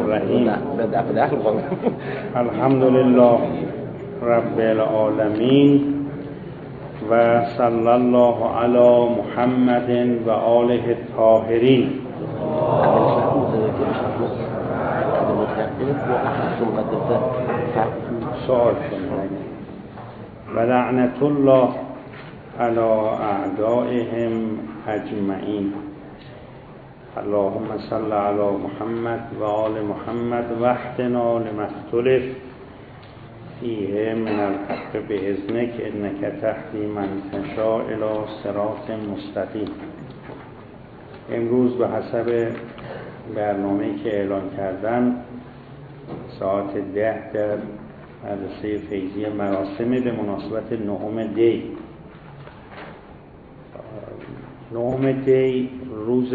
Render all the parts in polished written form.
الرحیم. الحمد لله رب العالمین و صلی الله علی محمد و آله الطاهرین. سوال و لعنت الله علی اعدائهم اجمعین. اللهم صل علی محمد و آل محمد و اهدنا لما اختلف فیه من الحق باذنک انک تهدی من تشاء الی صراط مستقیم. امروز به حسب برنامه‌ای که اعلان کردن ساعت 10 در مدرسه فیضیه مراسم به مناسبت نهم دی. نهم دی روز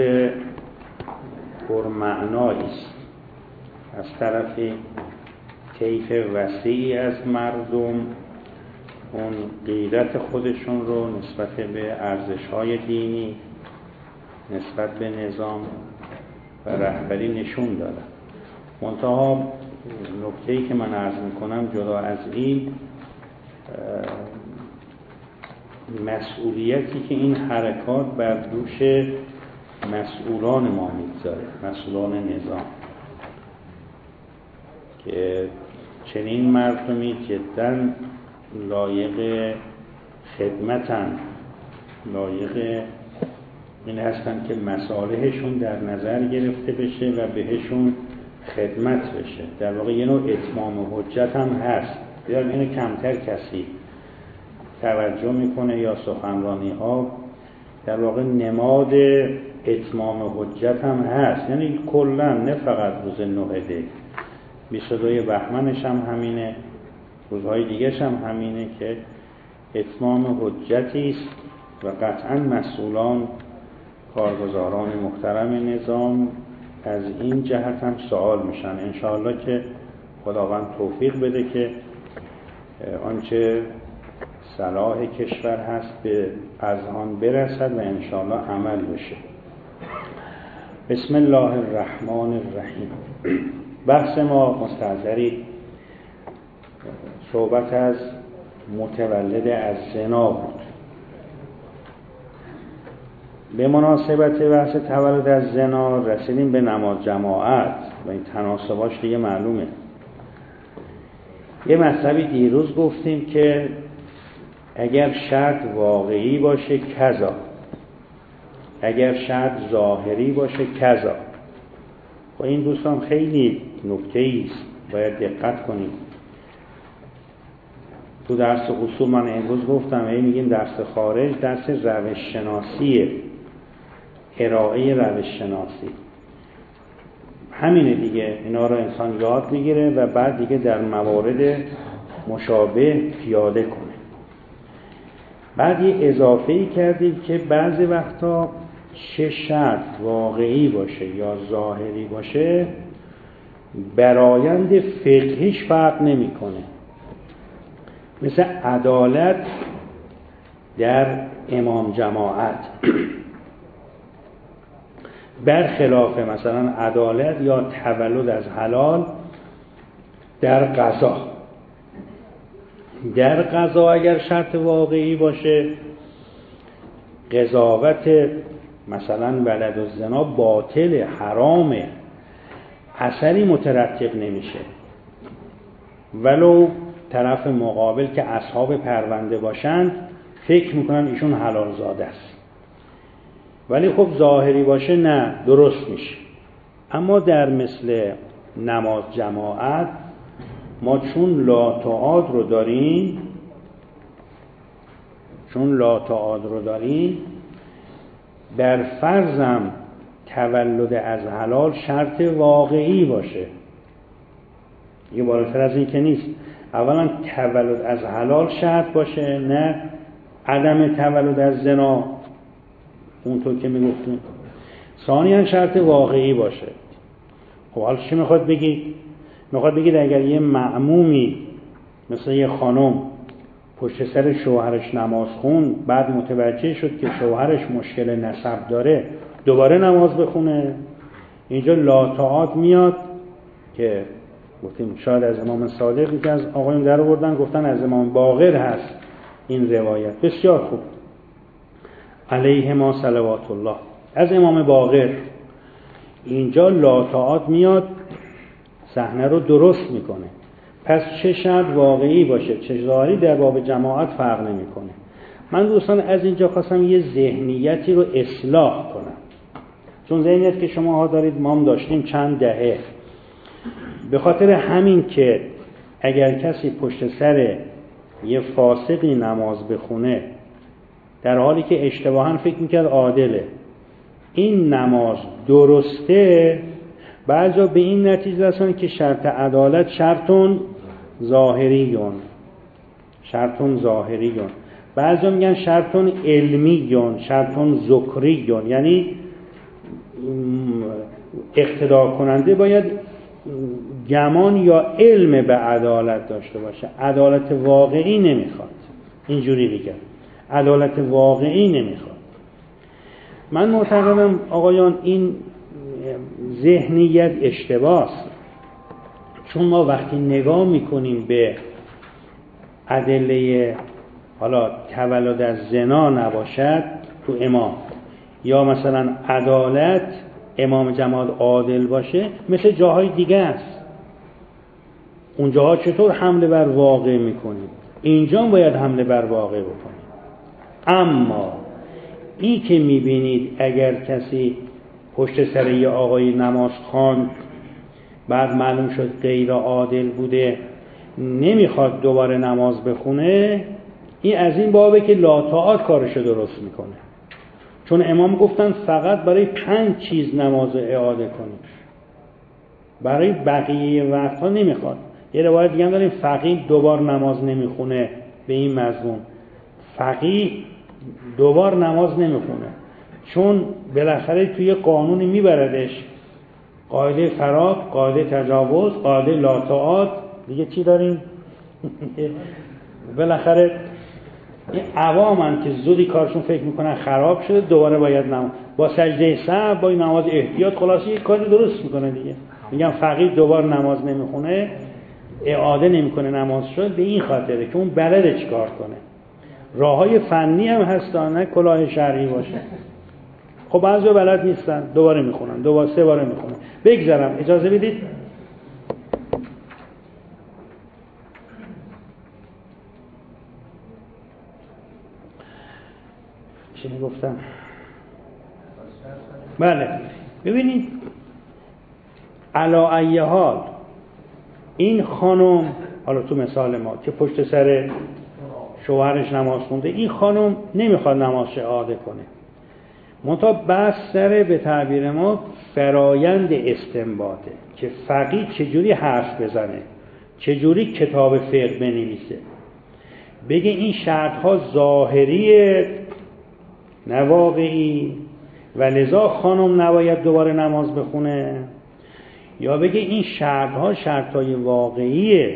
پرمعنایی است. از طرفی طیف وسیعی از مردم اون غیرت خودشون رو نسبت به ارزش‌های دینی، نسبت به نظام و رهبری نشون دادن. منتها نکته‌ای که من عرض می‌کنم جدا از این مسئولیتی که این حرکات بر دوش مسئولان ما می‌گذاره، مسئولان نظام، که چنین مردمی جداً لایق خدمتن، لایق این هستن که مصالحشون در نظر گرفته بشه و بهشون خدمت بشه. در واقع یه نوع اتمام حجت هم هست. بیار اینو کمتر کسی توجه میکنه یا سخنرانی ها در واقع نماد اتمام حجت هم هست. یعنی کلا نه فقط روز 9 دی، 22 بهمنش هم همینه، روزهای دیگهش هم همینه که اتمام حجتی است و قطعا مسئولان، کارگزاران محترم نظام از این جهت هم سوال میشن. انشاءالله که خداوند توفیق بده که آنچه صلاح کشور هست به اذهان برسد و انشاءالله عمل بشه. بسم الله الرحمن الرحیم. بحث ما مستحضری صحبت از متولد از زنا بود. به مناسبت بحث تولد از زنا رسیدیم به نماز جماعت و این تناسباش دیگه معلومه. یه مطلبی دیروز گفتیم که اگر شرط واقعی باشه کذا، اگر شرط ظاهری باشه کذا. و این دوستان خیلی نکته‌ای است، باید دقت کنیم. تو درس اصول من امروز گفتم میگیم درس خارج درس روش شناسیه، ارائه روش شناسی همینه دیگه. اینا رو انسان یاد میگیره و بعد دیگه در موارد مشابه پیاده کنه. بعد یه اضافه‌ای کردیم که بعضی وقتا چه شرط واقعی باشه یا ظاهری باشه برآیند فقهیش فرق نمی‌کنه. مثل عدالت در امام جماعت برخلاف مثلا عدالت یا تولد از حلال در قضا. در قضا اگر شرط واقعی باشه قضاوت مثلا ولد الزنا باطل، حرامه، اثری مترتب نمیشه، ولو طرف مقابل که اصحاب پرونده باشند فکر میکنن ایشون حلال زاده است، ولی خب ظاهری باشه نه، درست میشه. اما در مثل نماز جماعت ما چون لا تعاد رو داریم در فرضم تولد از حلال شرط واقعی باشه، یه بالاتر از این که نیست. اولا تولد از حلال شرط باشه، نه عدم تولد از زنا اونطور که میگفتیم. ثانیاً شرط واقعی باشه. خب حالا چی میخواد بگید؟ میخواد بگید اگر یه مأمومی مثل یه خانم پشت سر شوهرش نماز خون، بعد متوجه شد که شوهرش مشکل نسب داره، دوباره نماز بخونه، اینجا لا تعاد میاد که گفتیم شاید از امام صادق که از آقایون در آوردن، گفتن از امام باقر هست این روایت. بسیار خوب، علیه ما صلوات الله. از امام باقر اینجا لاتعات میاد صحنه رو درست میکنه. پس چه شرط واقعی باشه چه ظاهری در باب جماعت فرق نمیکنه. من دوستان از اینجا خواستم یه ذهنیتی رو اصلاح کنم، چون ذهنیت که شما ها دارید ما هم داشتیم چند دهه. به خاطر همین که اگر کسی پشت سر یه فاسقی نماز بخونه در حالی که اشتباهاً فکر میکرد عادله، این نماز درسته، بعضا به این نتیجه رسن که شرط عدالت شرطون ظاهریون، بعضا میگن شرطون علمیون، شرطون ذکریون، یعنی اقتدا کننده باید گمان یا علم به عدالت داشته باشه، عدالت واقعی نمیخواد. اینجوری بگم عدالت واقعی نمیخواد. من معتقدم آقایان این ذهنیت اشتباهه، چون ما وقتی نگاه میکنیم به ادله، حالا تولد از زنا نباشد تو امام، یا مثلا عدالت امام جماعت عادل باشه، مثل جاهای دیگه است. اون جاها چطور حمله بر واقع میکنیم، اینجا باید حمله بر واقع بکنیم. اما این که میبینید اگر کسی پشت سر یه آقای نماز خواند بعد معلوم شد غیر عادل بوده نمیخواد دوباره نماز بخونه، این از این بابه که لاتعات کارشو درست میکنه. چون امام گفتن فقط برای 5 چیز نماز اعاده کنید، برای بقیه وقتها نمیخواد. یه روایت دیگه هم داریم فقیه دوبار نماز نمیخونه، به این مضمون فقیه دوبار نماز نمیخونه، چون بالاخره توی قانونی میبردش، قاعده فراق، قاعده تجاوز، قاعده لاتعات، دیگه چی داریم؟ بالاخره این عوامن که زودی کارشون فکر میکنن خراب شده دوباره باید نماز با سجده سهو با این نماز احتیاط خلاصی یک کاری درست میکنه دیگه. میگم فقیه دوبار نماز نمیخونه، اعاده نمیکنه نماز شد، به این خاطره که اون بلده چیکار کنه. راههای فنی هم هستن، نه کلاه شرعی باشه. خب بعضیا بلد نیستن دوباره میخونن، دوباره 3 بار میخونن. بگذارم اجازه بدید چی گفتم؟ بله ببینید علا ای حال این خانم، حالا تو مثال ما که پشت سر شوهرش نماز خونده، این خانم نمیخواد نمازش اعاده کنه، منتها بس سر به تعبیر ما فرایند استنباطه که فقیه چجوری حرف بزنه، چجوری کتاب فقه بنویسه، بگه این شرطها ظاهریه نه واقعی و لذا خانم نباید دوباره نماز بخونه، یا بگه این شرطها شرطهای واقعیه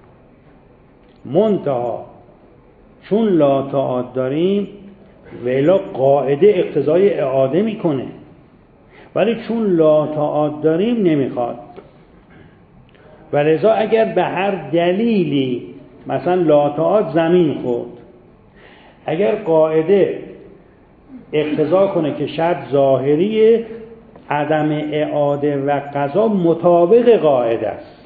منتها چون لاتعات داریم ویلا قاعده اقتضای اعاده میکنه، ولی چون لاتعات داریم نمیخواد. و لذا اگر به هر دلیلی مثلا لاتعات زمین خورد، اگر قاعده اقتضا کنه که شرط ظاهریه، عدم اعاده و قضا مطابق قاعده است.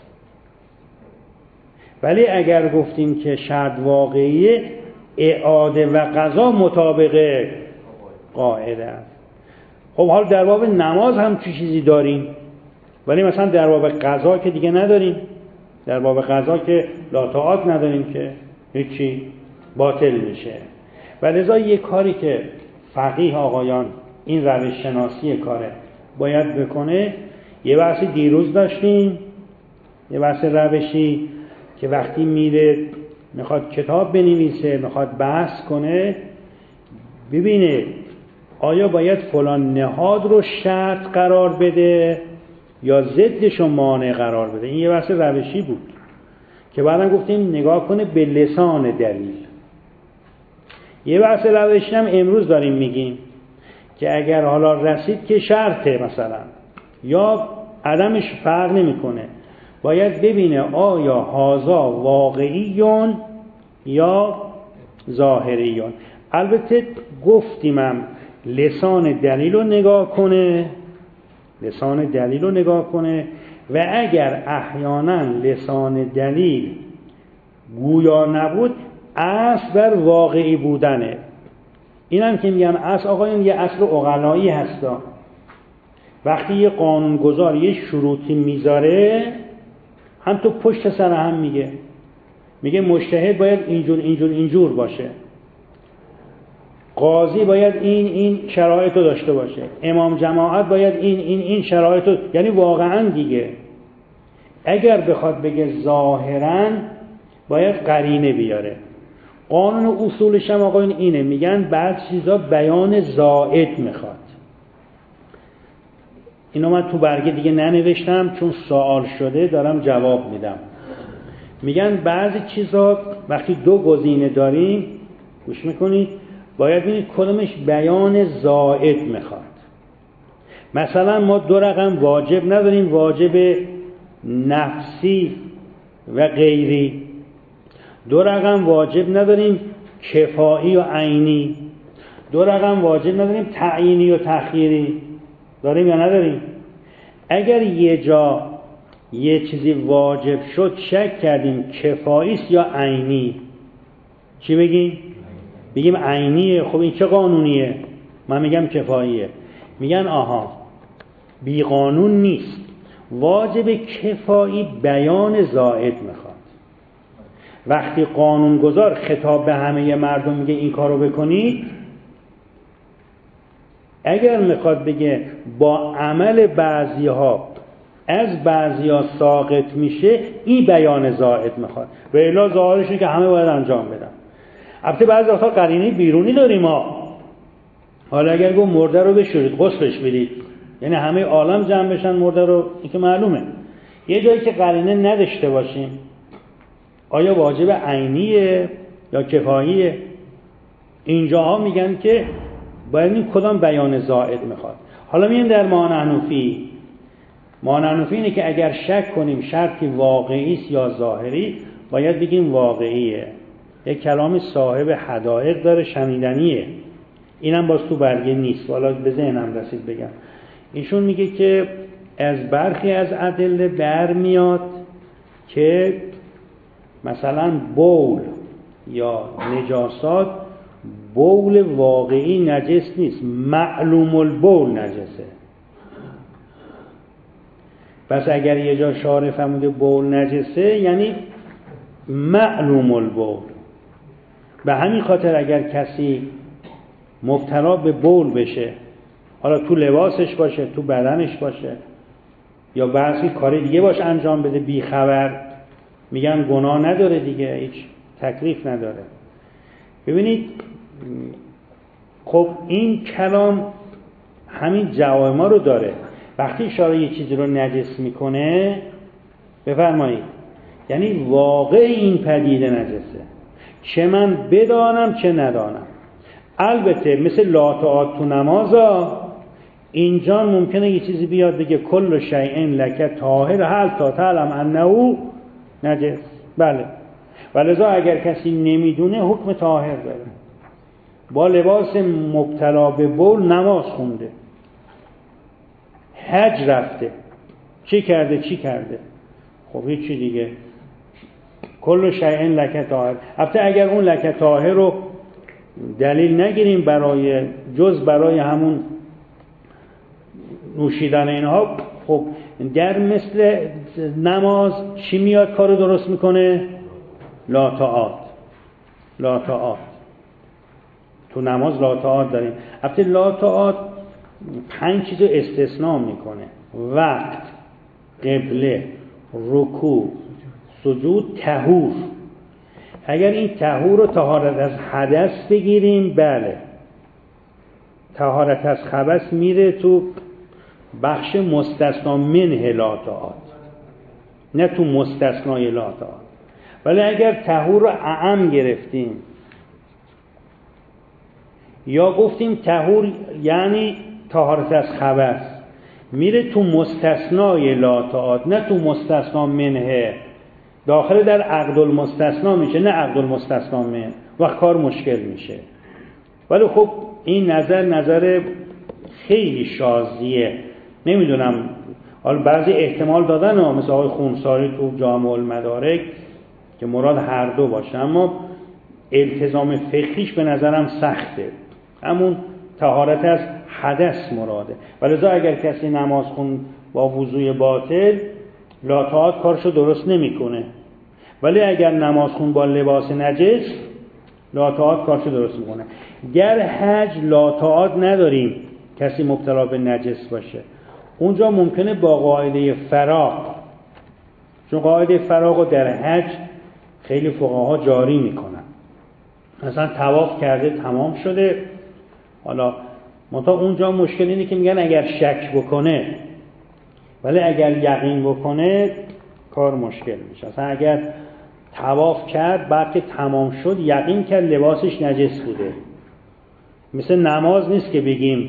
ولی اگر گفتیم که شرط واقعیه، اعاده و قضا مطابق قاعده است. خب حال در باب نماز هم چه چیزی داریم، ولی مثلا در باب قضا که دیگه نداریم. در باب قضا که لاتعات نداریم که هیچی باطل میشه. و لذا یک کاری که فقیه آقایان این روش شناسی کاره باید بکنه، یه بحثی دیروز داشتیم، یه بحث روشی که وقتی میره میخواد کتاب بنویسه، میخواد بحث کنه، ببینه آیا باید فلان نهاد رو شرط قرار بده یا ضدش رو مانع قرار بده. این یه بحث روشی بود که بعدم گفتیم نگاه کنه به لسان دلیل. یه بحث روشی هم امروز داریم میگیم که اگر حالا رسید که شرطه مثلا یا عدمش فرق نمیکنه، باید ببینه آیا هازا واقعیون یا ظاهریون. البته گفتیمم لسان دلیل رو نگاه کنه، لسان دلیل رو نگاه کنه و اگر احیانا لسان دلیل گویا نبود اصل بر واقعی بودنه. اینم که میگن اصل آقایون یه اصل عقلایی هستا. وقتی یه قانونگذار یه شروطی میذاره هم تو پشت سر هم میگه مجتهد باید اینجور باشه، قاضی باید این شرایط رو داشته باشه، امام جماعت باید این شرایط رو، یعنی واقعا دیگه اگر بخواد بگه ظاهرا باید قرینه بیاره. قانون و اصولش هم آقایون اینه، میگن بعض چیزا بیان زائد میخواد. اینو من تو برگه دیگه ننوشتم چون سوال شده دارم جواب میدم. میگن بعضی چیزا وقتی دو گزینه داریم، گوش میکنید، باید ببینید کدومش بیان زائد میخواد. مثلا ما دو رقم واجب نداریم، واجب نفسی و غیری. دو رقم واجب نداریم کفایی و عینی. دو رقم واجب نداریم تعیینی و تخییری. داریم یا نداریم؟ اگر یه جا یه چیزی واجب شد شک کردیم کفایی است یا عینی، چی بگیم؟ بگیم عینیه. خب این چه قانونیه؟ من میگم کفاییه. میگن آها بی قانون نیست، واجب کفایی بیان زائد میخواد. وقتی قانونگذار خطاب به همه مردم میگه این کارو بکنید، اگر میخواد بگه با عمل بعضیها از بعضیها ساقط میشه، این بیان زائد میخواد. و الا ظاهرشه که همه باید انجام بدن. البته بعضی وقتا قرینه بیرونی داریم ما. حالا اگر گفت مرده رو بشورید غسلش بدید، یعنی همه عالم جمع بشن مرده رو، این که معلومه. یه جایی که قرینه نداشته باشیم، آیا واجب عینیه یا کفاییه؟ اینجاها میگن که باید این کدام بیان زائد میخواد. حالا میگن در مانعنوفی اینه که اگر شک کنیم شرطی واقعی است یا ظاهری، باید بگیم واقعیه. یک کلام صاحب حدائق داره، شنیدنیه. اینم باز تو برگه نیست، حالا به ذهنم رسید بگم. ایشون میگه که از برخی از ادله برمیاد که مثلا بول یا نجاسات، بول واقعی نجس نیست، معلوم البول نجسه. پس اگر یه جا شارع فرموده بول نجسه یعنی معلوم البول. به همین خاطر اگر کسی مبتلا به بول بشه، حالا تو لباسش باشه، تو بدنش باشه، یا بعضی کار دیگه باش انجام بده بی خبر، میگن گناه نداره دیگه، هیچ تکلیف نداره. ببینید خب این کلام همین جواب ما رو داره. وقتی اشاره یه چیزی رو نجس میکنه، بفرمایید یعنی واقع این پدیده نجسه، چه من بدانم چه ندانم. البته مثل لاتعات تو نمازا، اینجا ممکنه یه چیزی بیاد بگه کل شیء لک طاهر هل تا تعلم انه نجس. بله، ولذا اگر کسی نمیدونه حکم طاهر داره. با لباس مبتلا به بول نماز خونده، حج رفته، چی کرده؟ خب هیچی دیگه، کل شیء لک طاهر. البته اگر اون لک طاهر رو دلیل نگیریم برای همون نوشیدن اینها، خب در مثل نماز چی میاد کارو درست میکنه؟ لاتعات. تو نماز لاتعات داریم. البته لاتعات 5 چیزو استثناء میکنه: وقت، قبله، رکوع، سجود، طهور. اگر این طهور رو طهارت از حدث بگیریم، بله، طهارت از خبث میره تو بخش مستثنا منه لاتعات، نه تو مستثنای لاتعات. ولی اگر طهور رو اعم گرفتیم یا گفتیم طهور یعنی طهارت از خبث، میره تو مستثنای لا تعاد، نه تو مستثنا منه. داخل در عقد المستثنا میشه، نه عقد المستثنا منه، وقت کار مشکل میشه. ولی خب این نظر خیلی شاذیه. نمیدونم، حالا بعضی احتمال دادن مثل آقای خونساری تو جامع المدارک که مراد هر دو باشه، اما التزام فقهیش به نظرم سخته. همون طهارت از حدث مراده. ولذا اگر کسی نماز خون با وضوی باطل، لا تعاد کارشو درست نمیکنه. ولی اگر نماز خون با لباس نجس، لا تعاد کارشو درست میکنه. گر حج لا تعاد نداریم کسی مبتلا به نجس باشه، اونجا ممکنه با قاعده فراغ، چون قاعده فراغ رو در حج خیلی فقها جاری میکنن. مثلا طواف کرده تمام شده، حالا منتها اونجا مشکل اینه که میگن اگر شک بکنه، ولی اگر یقین بکنه کار مشکل میشه. مثلا اگر طواف کرد بعد که تمام شد یقین کرد لباسش نجس بوده، مثل نماز نیست که بگیم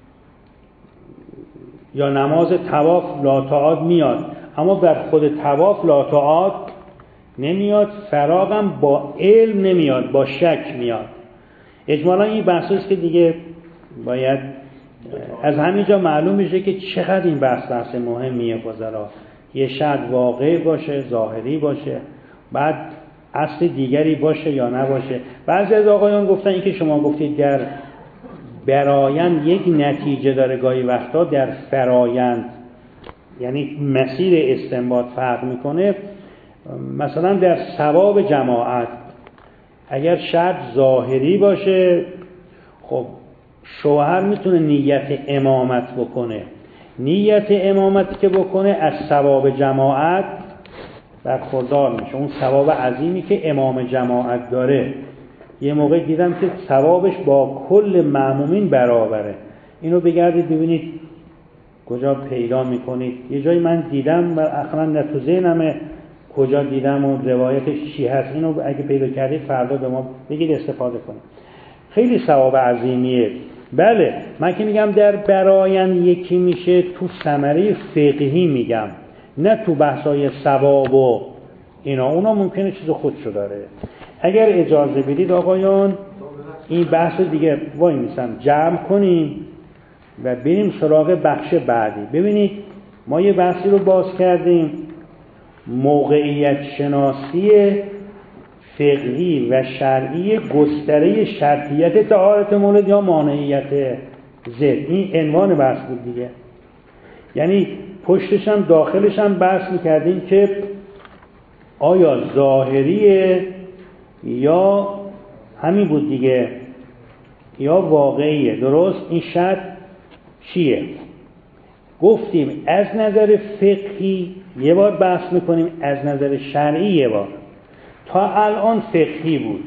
یا نماز طواف لا تعاد میاد، اما بر خود طواف لا تعاد نمیاد، فراغم با علم نمیاد، با شک میاد. اجمالا این بحثیست که دیگه باید از همینجا معلوم میشه که چقدر این بحث مهمیه فضلا. یه شرط واقعی باشه، ظاهری باشه، بعد اصل دیگری باشه یا نباشه. بعضی از آقایان گفتن این که شما گفتید در برایند یک نتیجه داره، گاهی وقتا در فرایند یعنی مسیر استنباط فرق میکنه. مثلا در ثواب جماعت اگر شرط ظاهری باشه، خب شوهر میتونه نیت امامت بکنه، نیت امامتی که بکنه از ثواب جماعت برخوردار میشه، اون ثواب عظیمی که امام جماعت داره. یه موقع دیدم که ثوابش با کل مأمومین برابره. اینو بگردید ببینید کجا پیدا میکنید. یه جایی من دیدم و اصلا نه تو ذهنمه کجا دیدم و روایتش چی هست، اینو اگه پیدا کردید فردا به ما بگید استفاده کنید. خیلی ثواب عظیمیه. بله من که میگم در برایند یکی میشه، تو ثمره فقهی میگم، نه تو بحثای ثواب و اینا، اونا ممکنه چیز خودشو داره. اگر اجازه بدید آقایان این بحث دیگه وای میسم جمع کنیم و بریم سراغ بخش بعدی. ببینید ما یه بحثی رو باز کردیم، موقعیت شناسی فقهی و شرعی گستره شرطیت طهارت مولد یا مانعیت ضد. این عنوان بحث بود دیگه. یعنی پشتش هم داخلش هم بحث میکردیم که آیا ظاهریه یا همین بود دیگه یا واقعیه. درست؟ این شرط چیه؟ گفتیم از نظر فقهی یه بار بحث میکنیم، از نظر شرعی یه بار. تا الان فقهی بود،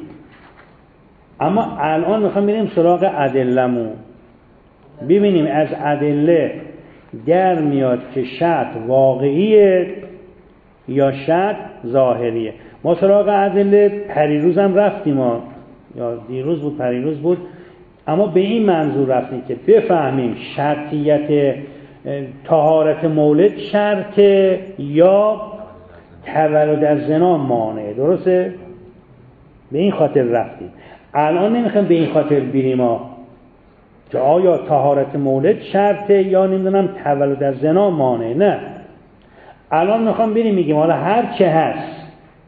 اما الان میخوام بریم سراغ ادله‌مون، ببینیم از ادله در میاد که شرط واقعیه یا شرط ظاهریه. ما سراغ ادله پریروز هم رفتیم یا دیروز بود پریروز بود، اما به این منظور رفتیم که بفهمیم شرطیت طهارت مولد شرطه یا تولد از زنا مانعه. درسته؟ به این خاطر رفتیم. الان نمیخوایم به این خاطر بریم که آیا طهارت مولد شرطه یا نمیدونم تولد از زنا مانعه. نه، الان میخوام بریم میگیم حالا هر چه هست،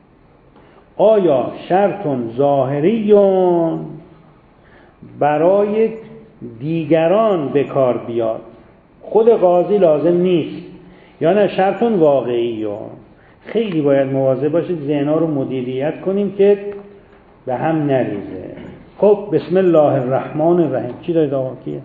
آیا شرطون ظاهریون برای دیگران به کار بیاد، خود قاضی لازم نیست، یا نه شرطون واقعیون. خیلی باید مواظب باشید ذهن‌ها رو مدیریت کنیم که به هم نریزه. خب بسم الله الرحمن الرحیم. چی دارید آقا کیه؟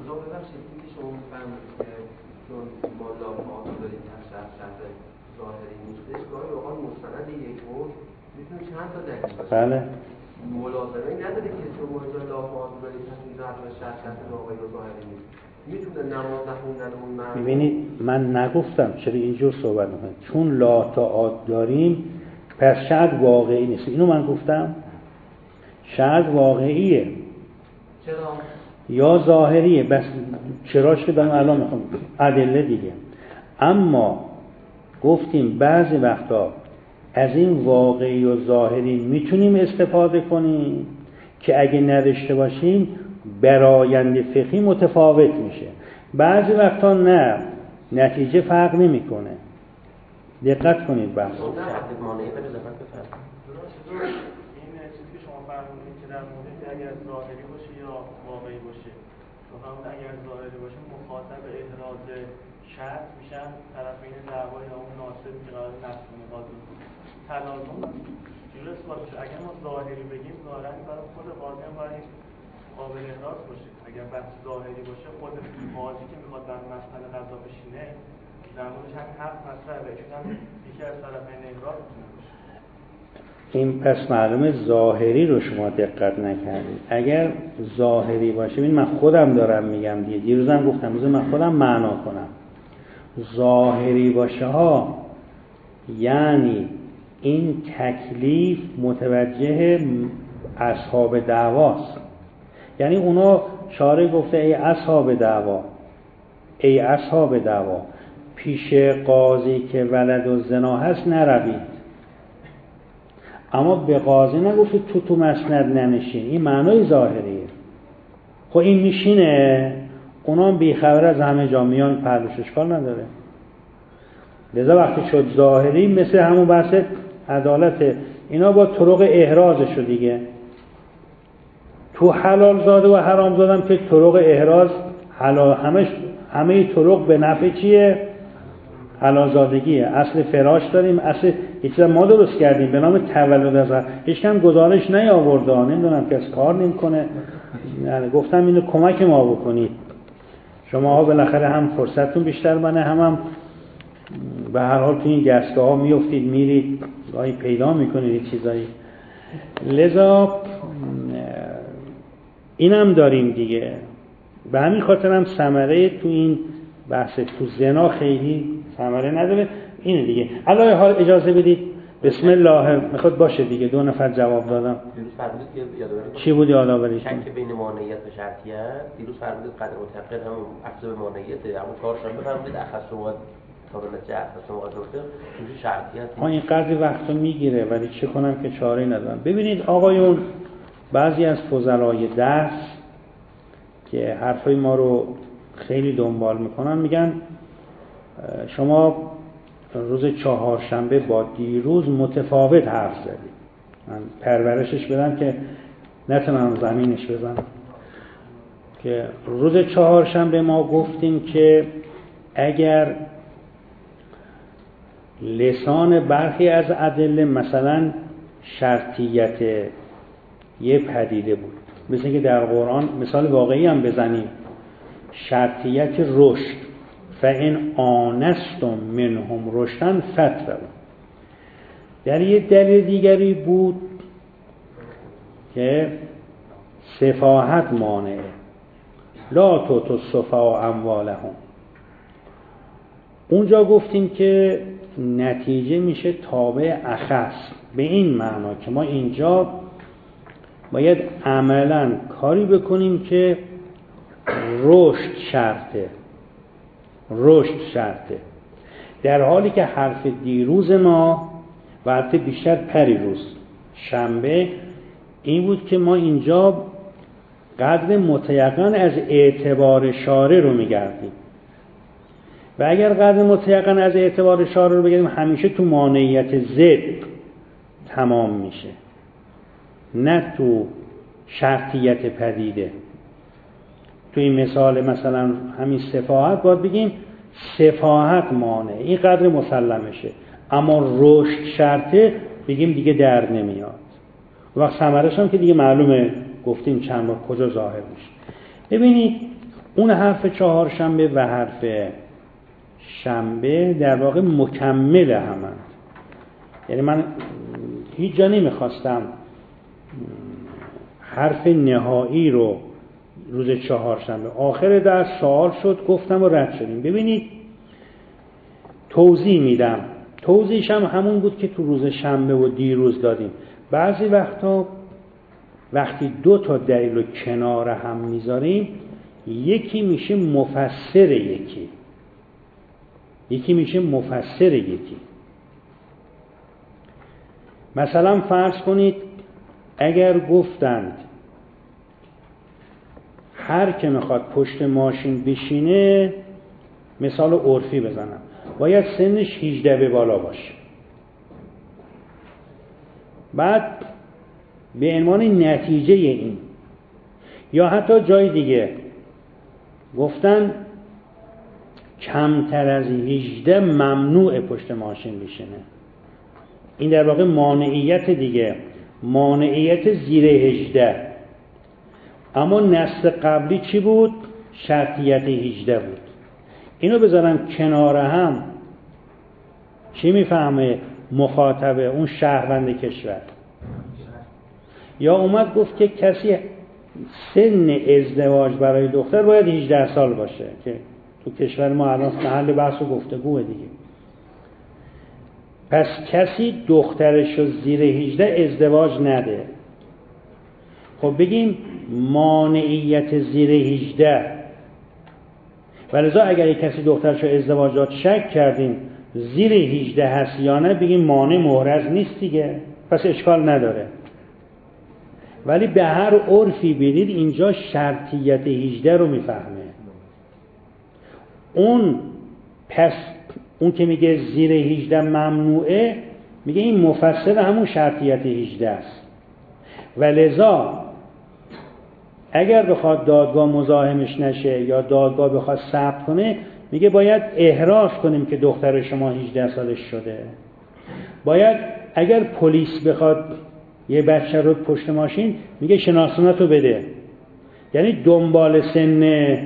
بله ملازمه نداره که تو موضوع الله معاذ تصمیم شرط واقعی و ظاهری نیست. میتونه نماز نخوندن اون ببینید من نگفتم چرا اینجور صحبت میکنید، چون لا تعاد داریم پس شرط واقعی نیست. اینو من گفتم؟ شرط واقعیه. چرا؟ یا ظاهریه. بس چراش که دارم الان میخوام ادله دیگه. اما گفتیم بعضی وقتا از این واقعی و ظاهری میتونیم استفاده کنیم که اگه نداشته باشیم برآیند فقهی متفاوت میشه. بعضی وقتا نه، نتیجه فرق نمیکنه. دقت کنید بحث. این چیزی که شما فرمودید که در مورد اگر ظاهری باشه یا واقعی باشه، اگر ظاهری باشه مخاطب احراز شرط میشن طرفین دعوا یا اون ناصب که قرار نقص نقاط تلازم جور اثبات بشه. اگر ما ظاهری بگیم ظاهرا برای خود قاضی هم باید قابل احراز باشه. اگر بحث ظاهری باشه خود قاضی که میخواد در مسئله قضا بشینه در موردش هم حرف مطرحه، ایشون هم یکی از طرفین احراز میتونه باشه. این پس معلومه ظاهری رو شما دقت نکردید. اگر ظاهری باشه، ببین من خودم دارم میگم دیگه، دیروزم گفتم روز من خودم معنا کنم. ظاهری باشه ها یعنی این تکلیف متوجه اصحاب دعواست. یعنی اونا شارع گفته ای اصحاب دعوا، ای اصحاب دعوا، پیش قاضی که ولد و زنا هست نروید. اما به قاضی نگفت تو مسند ننشین. این معنای ظاهریه. خب این میشینه، اونا هم بیخبر از همه جا میان، پردوش اشکال نداره. لذا وقتی شد ظاهری مثل همون بحث عدالت، اینا با طرق احرازشو دیگه. تو حلال زاده و حرام زادم که طرق احراز حلال، همه طرق به نفع چیه؟ حلال زادگیه. اصل فراش داریم، اصل یه چیز ما درست کردیم به نام تولد از هیچ کم گزارش نیاورده، نمیدونم کس کار نمیکنه. یعنی گفتم اینو کمک ما بکنید. شما ها بالاخره هم فرصتتون بیشتر منه، هم به هر حال تو این دستگاه ها میافتید میرید گاهی پیدا میکنید این چیزایی. لذا اینم داریم دیگه. به همین خاطر هم ثمره تو این بحث تو زنا خیلی ثمره نداره. اینه دیگه. الان حال اجازه بدید بسم الله میخواد باشه دیگه. 2 نفر جواب دادم. دیروز فرمودید که یادآوری چی بود یادآوریش؟ شک بین مانعیت و شرطیت. دیروز فرمودید قدر متقل هم افزا به مانعیته، اما 4 شنبه فرمودید اخص مواد تا به نتیجه اخص مواد گفته اینجوری شرطیت. این قدری وقتو میگیره ولی چه کنم که چاره‌ای ندارم. ببینید آقایون، بعضی از فضلای درس که حرفای ما رو خیلی دنبال میکنن میگن شما روز 4 شنبه با دیروز متفاوت حرف زدید. من پرورشش بدم که نتونم زمینش بزنم. که روز 4 شنبه ما گفتیم که اگر لسان برخی از ادله مثلا شرطیت یه پدیده بود، مثل اینکه در قرآن مثال واقعی هم بزنیم، شرطیت رشد، فَإِنْ آنَسْتُمْ مِنْهُمْ رُشْدًا فَاتَّبِعُوهُ. در یه دلیل دیگری بود که سفاهت مانعه، لا تؤتوا السفهاء اموالهم. اونجا گفتیم که نتیجه میشه تابع اخص، به این معنا که ما اینجا باید عملاً کاری بکنیم که رشد شرطه، در حالی که حرف دیروز ما و حتی بیشتر پریروز شنبه این بود که ما اینجا قدر متیقن از اعتبار شارع رو میگردیم و اگر قدر متیقن از اعتبار شارع رو بگیریم همیشه تو مانعیت ضد تمام میشه، نه تو شرطیت پدیده. تو این مثال مثلا همین سفاهت باید بگیم سفاهت مانع، این قدر مسلمشه، اما رشد شرطه بگیم دیگه در نمیاد. وقت ثمرش هم که دیگه معلومه، گفتیم چند بار کجا ظاهر میشه. ببینید اون حرف 4 شنبه و حرف شنبه در واقع مکمل همند. یعنی من هیچ جا نمیخواستم حرف نهایی رو روز 4 شنبه، آخر درس سوال شد گفتم و رد شدیم. ببینید توضیح میدم، توضیحش هم همون بود که تو روز شنبه و دیروز دادیم. بعضی وقتا وقتی 2 تا دلیل رو کنار هم میذاریم یکی میشه مفسر یکی. یکی میشه مفسر یکی. مثلا فرض کنید اگر گفتند هر که میخواد پشت ماشین بشینه، مثال عرفی بزنم، باید سنش 18 به بالا باشه. بعد به عنوان نتیجه این، یا حتی جای دیگه گفتن کمتر از 18 ممنوع پشت ماشین بشینه، این در واقع مانعیت دیگه، مانعیت زیر 18. اما نص قبلی چی بود؟ شرطیت 18 بود. اینو بذارم کنار هم، چی میفهمه مخاطبه؟ اون شهروند کشور. یا اومد گفت که کسی سن ازدواج برای دختر باید 18 سال باشه، که تو کشور ما الان محل بحث و گفتگوه دیگه. پس کسی دخترشو زیر 18 ازدواج نده. خب بگیم مانعیت زیر 18، ولذا اگر کسی دخترشو ازدواجات شک کردیم زیر 18 هست یا نه، بگیم مانع محرز نیست دیگه، پس اشکال نداره. ولی به هر عرفی برید اینجا شرطیت 18 رو میفهمه. اون که میگه زیر 18 ممنوعه، میگه این مفسر همون شرطیت 18 است. ولذا اگر بخواد دادگاه مزاحمش نشه یا دادگاه بخواد ثبت کنه، میگه باید احراز کنیم که دختر شما 18 سالش شده. باید اگر پلیس بخواد یه بچه رو پشت ماشین، میگه شناسنامه‌تو بده. یعنی دنبال سن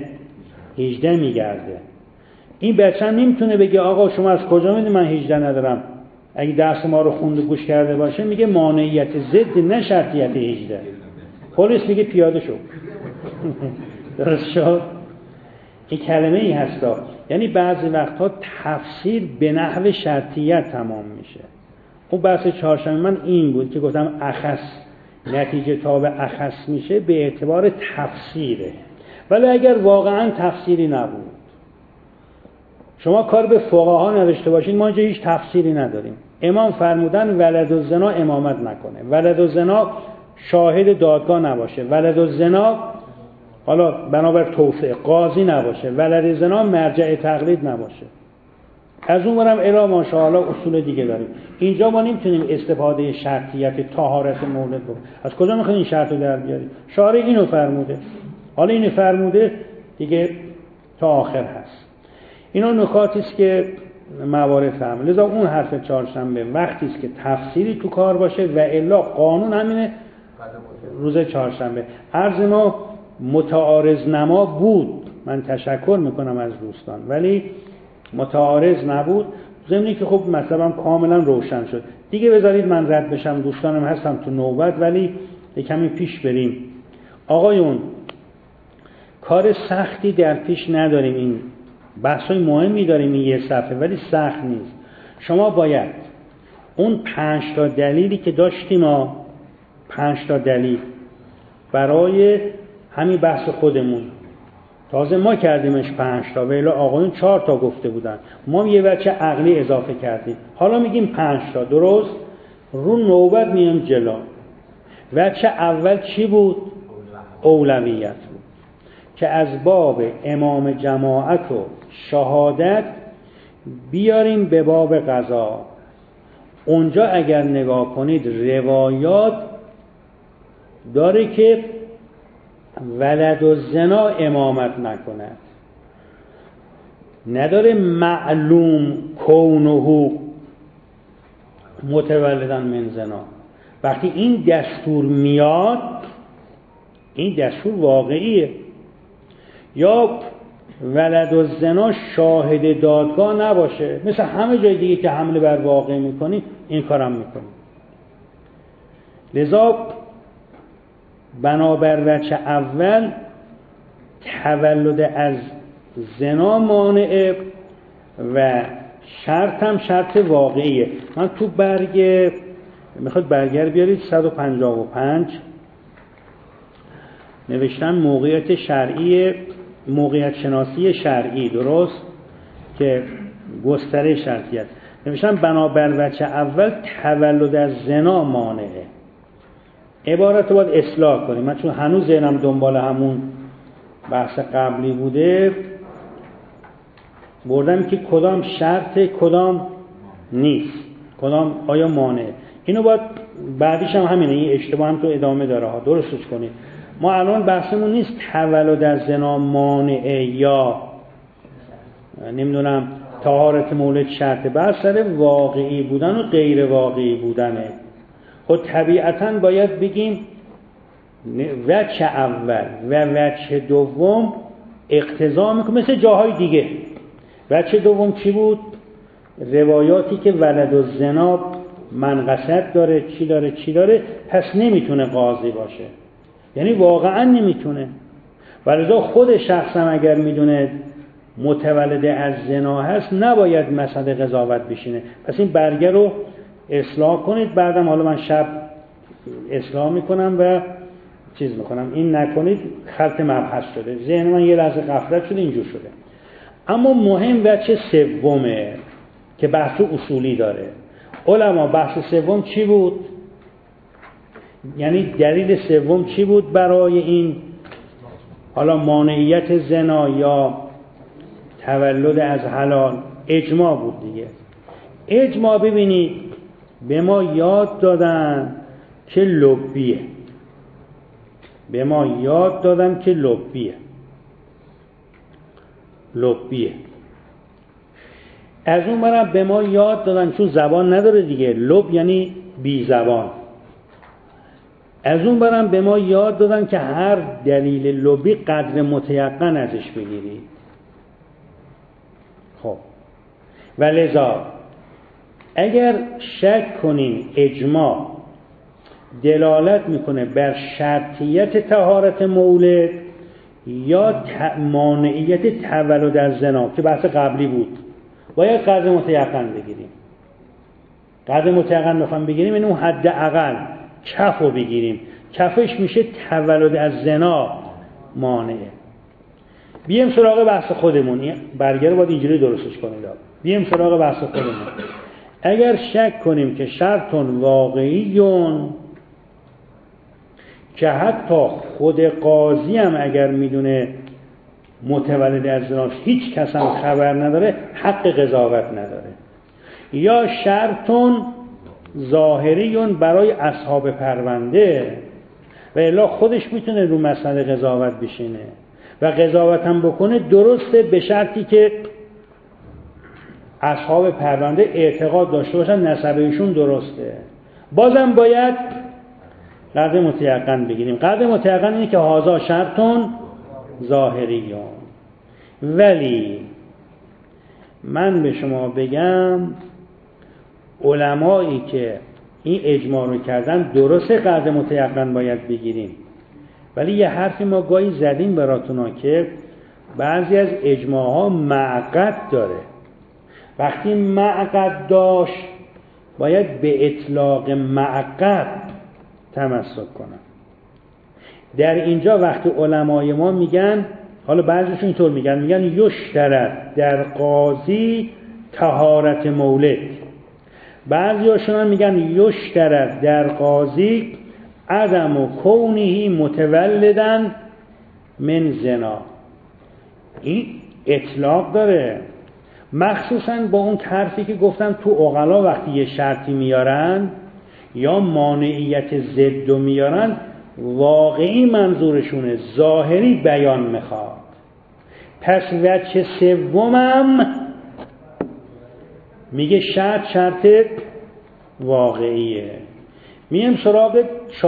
18 میگرده. این بچه هم نمیتونه بگه آقا شما از کجا میدونی من 18 ندارم. اگه درس ما رو خوند و گوش کرده باشه، میگه مانعیت ضد نه شرطیت 18. پلیس میگه پیاده شو. درست شد؟ این کلمه ای هستا. یعنی بعضی وقتها تفسیر به نحو شرطیت تمام میشه. اون بحث چهارشنبه من این بود که گفتم اخص نتیجه تابع اخص میشه به اعتبار تفسیره. ولی اگر واقعا تفسیری نبود، شما کار به فقها نداشته باشین، ما اینجا هیچ تفسیری نداریم. امام فرمودن ولد الزنا امامت نکنه، ولد الزنا شاهد دادگاه نباشه، ولد الزنا حالا بنابر توسعه قاضی نباشه، ولد زنا مرجع تقلید نباشه. از اون برم الی ماشاءالله اصول دیگه داریم. اینجا ما نمیتونیم استفاده شرطیت طهارت مولد رو، از کجا میخواین این شرط رو در بیاریم؟ شارع اینو فرموده، حالا اینو فرموده دیگه تا آخر هست. اینا نکاتی است که موارد فهم. لذا اون حرف چهارشنبه وقتی است که تفسیری تو کار باشه و الا قانون همینه روز چهارشنبه. عرض ما متعارض نما بود، من تشکر میکنم از دوستان، ولی متعارض نبود. ضمنی که خب مطلبم کاملا روشن شد دیگه. بذارید من رد بشم، دوستانم هستم تو نوبت، ولی کمی پیش بریم. آقایون کار سختی در پیش نداریم، این بحثای مهمی داریم این یه صفحه، ولی سخت نیست. شما باید اون 5 تا دلیلی که داشتیم، 5 تا دلیل برای همین بحث خودمون، تازه ما کردیمش 5 تا، ولی آقایون 4 تا گفته بودن، ما یه بچه عقلی اضافه کردیم، حالا میگیم 5 تا. درست؟ رو نوبت میام جلو. بچه اول چی بود؟ اولویت بود، که از باب امام جماعت و شهادت بیاریم به باب قضا. اونجا اگر نگاه کنید روایات داره که ولد الزنا امامت نکند، نداره معلوم کونه متولدن من زنا. وقتی این دستور میاد، این دستور واقعیه. یا ولد الزنا شاهد دادگاه نباشه، مثل همه جای دیگه که حمله بر واقع میکنی این کارم میکنی. لذا بنابر وجه اول تولد از زنا مانعه و شرط هم شرط واقعیه. من تو میخواد برگر بیارید 155 نوشتن موقعیت شرعی، موقعیت شناسی شرعی، درست؟ که گستره شرطیت نمیشن بنابر وجه اول تولد از زنا مانعه. عبارت رو باید اصلاح کنیم. من چون هنوز ذهنم دنبال همون بحث قبلی بوده بردم که کدام شرط کدام نیست، کدام آیا مانعه. اینو باید بعدیش هم همینه، این اشتباه هم تو ادامه داره ها، درستش کنید. ما الان بحثمون نیست تولد از زنا مانعه یا نمیدونم طهارت مولد شرطه، بحث سر واقعی بودن و غیر واقعی بودنه. خود طبیعتاً باید بگیم وجه اول و وجه دوم اقتضا میکنه مثل جاهای دیگه. وجه دوم چی بود؟ روایاتی که ولد الزنا منقصد داره، چی داره، پس نمیتونه قاضی باشه، یعنی واقعا نمیتونه. ولذا خود شخصم اگر میدونه متولد از زنا هست نباید مسند قضاوت بشینه. پس این برگه رو اصلاح کنید. بعدم حالا من شب اصلاح میکنم و چیز میکنم، این نکنید خلط مبحث شده، ذهن من یه لحظه غفلت شده اینجور شده. اما مهم وجه سومه که بحث اصولی داره. علما بحث سوم چی بود؟ یعنی دلیل سوم چی بود برای این حالا مانعیت زنا یا تولد از حلال؟ اجماع بود دیگه. اجماع ببینید به ما یاد دادن که لبیه، به ما یاد دادن که لبیه. از اون برم به ما یاد دادن چون زبان نداره دیگه، لب یعنی بی زبان. از اون برم به ما یاد دادن که هر دلیل لبی قدر متیقن ازش بگیرید. خب و لذا اگر شک کنیم اجماع دلالت میکنه بر شرطیت طهارت مولد یا مانعیت تولد از زنا که بحث قبلی بود، باید قدر متیقن بگیریم. قدر متیقن بخوام بگیریم این اون حد اقل کف رو بگیریم. کفش میشه تولد از زنا مانعه. بیایم سراغ بحث خودمون. برگه رو باید اینجوری درستش کنید. بیایم سراغ بحث خودمون. اگر شک کنیم که شرطون واقعیون که حتی خود قاضی هم اگر میدونه متولد از زناست هیچ کس هم خبر نداره، حق قضاوت نداره، یا شرطون ظاهریون برای اصحاب پرونده و الا خودش میتونه رو مسئله قضاوت بشینه و قضاوت هم بکنه، درسته به شرطی که اصحاب پرونده اعتقاد داشته باشن نسبشون درسته. بازم باید قدر متیقن بگیریم. قدر متیقن اینه که هازا شرطون ظاهریون. ولی من به شما بگم علمایی که این اجماع رو کردن درسته قدر متیقن باید بگیریم، ولی یه حرفی ما گاهی زدیم براتونا که بعضی از اجماع ها معقد داره. وقتی معقد داشت باید به اطلاق معقد تمسک کنن. در اینجا وقتی علمای ما میگن، حالا بعضیشون اینطور میگن یشترط در قاضی طهارت مولد، بعضیاشون هم میگن یشترط در قاضی عدم و کونه متولدن من زنا. این اطلاق داره، مخصوصا با اون حرفی که گفتم تو عقلا وقتی یه شرطی میارن یا مانعیت ضد میارن واقعی منظورشونه، ظاهری بیان میخواد. پس وجه سومم میگه شرط واقعیه. میم سراغ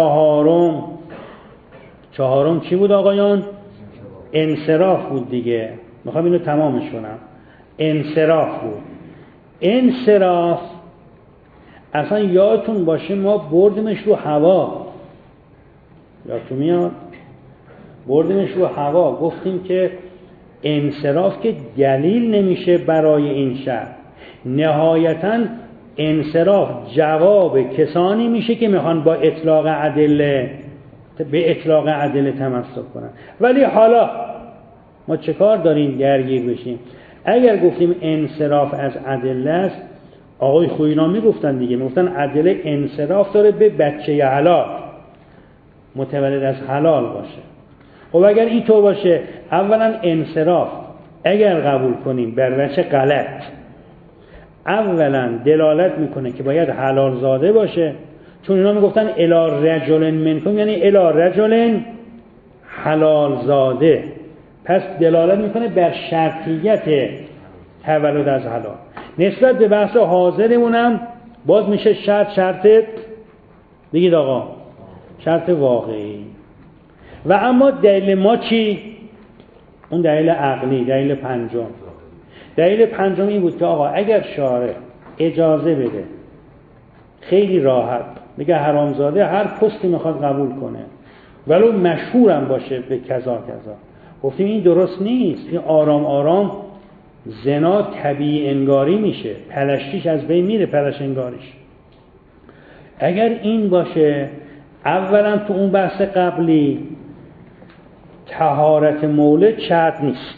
چهارم چی بود آقایان؟ انصراف بود دیگه. میخوام اینو تمامش کنم. انصراف بود. انصراف اصلا یادتون باشه ما بردیمش رو هوا، یادتون میاد؟ بردیمش رو هوا، گفتیم که انصراف که دلیل نمیشه برای این شرط، نهایتاً انصراف جواب کسانی میشه که میخوان با اطلاق ادله به اطلاق ادله تمسک کنن. ولی حالا ما چه کار داریم درگیر بشیم؟ اگر گفتیم انصراف از ادله است، آقای خوینا میگفتن دیگه، میگفتن ادله انصراف داره به بچه حلال، متولد از حلال باشه. خب اگر اینطور باشه، اولا انصراف اگر قبول کنیم بر وجه غلط، اولا دلالت میکنه که باید حلال زاده باشه، چون اینا میگفتن الی رجل منکم، یعنی الی رجل حلال زاده، پس دلالت میکنه بر شرطیت تولد از حلال. نسبت به بحث حاضرمونم باز میشه شرط بگید آقا، شرط واقعی. و اما دلیل ما چی؟ اون دلیل عقلی، دلیل پنجم. دلیل پنجم این بود که آقا اگر شارع اجازه بده خیلی راحت بگه حرامزاده هر پستی میخواد قبول کنه ولو مشهورم باشه به کذا کذا، گفتیم این درست نیست. این آرام آرام زنا طبیعی انگاری میشه، پلشتیش از بین میره، پلش انگاریش. اگر این باشه، اولا تو اون بحث قبلی طهارت مولد شرط نیست.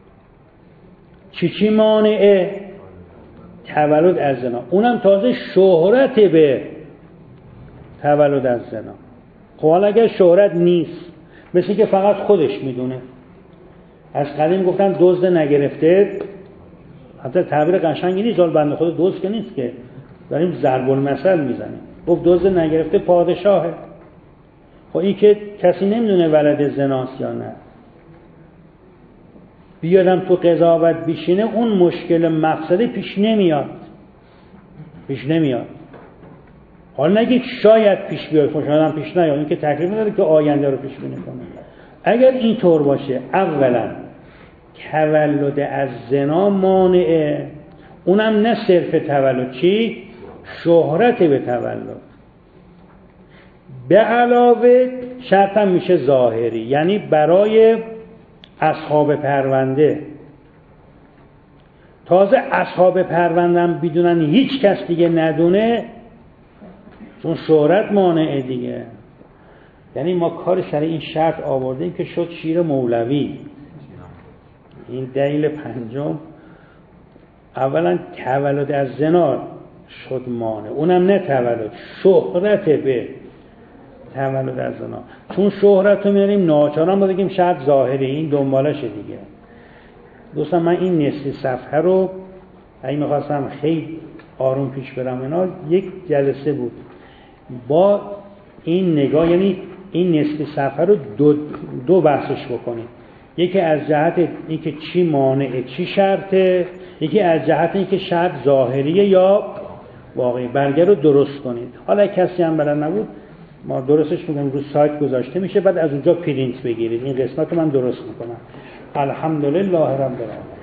چی مانعه؟ تولد از زنا، اونم تازه شهرت به تولد از زنا. خب حالا اگر شهرت نیست، مثل که فقط خودش میدونه، از قدیم گفتن دزد نگرفته، حتی تعبیر قشنگی نیست، حال بنده خود دزد که نیست که داریم ضرب المثل میزنیم، گفت دزد نگرفته پادشاهه. خب این که کسی نمیدونه ولد زناست یا نه، بیادم تو قضاوت بیشینه، اون مشکل مقصدی پیش نمیاد. حالا نگید شاید پیش بیاد، خوشحالم پیش نیاد، این که تکلیف نداره که آینده رو پیش بینی کنه. اگر این طور باشه، اولا تولد از زنا مانعه، اونم نه صرف تولد، چی؟ شهرت به تولد. به علاوه شرط هم میشه ظاهری، یعنی برای اصحاب پرونده. تازه اصحاب پرونده هم بدونن هیچ کس دیگه ندونه، چون شهرت مانعه دیگه. یعنی ما کار سر این شرط آوردیم که شد شیر مولوی. این دلیل پنجم. اولا تولد از زنا شد مانع، اونم نه تولد، شهرت به تولد از زنا. چون شهرت رو میاریم ناچاران با بگیم شرط ظاهری، این دنبالشه دیگه. دوستان من این نصف صفحه رو اگه میخواستم خیلی آروم پیش برم اینا، یک جلسه بود با این نگاه، یعنی این نصف صفحه رو دو بحثش بکنیم. یکی از جهت اینکه چی مانعه چی شرطه، یکی از جهت اینکه شرط ظاهریه یا واقعی. برگه رو درست کنید. حالا کسی هم بلد نبود، ما درستش میگم رو سایت گذاشته میشه، بعد از اونجا پرینت بگیرید. این قسمت رو من درست میکنم. الحمدلله رب العالمین.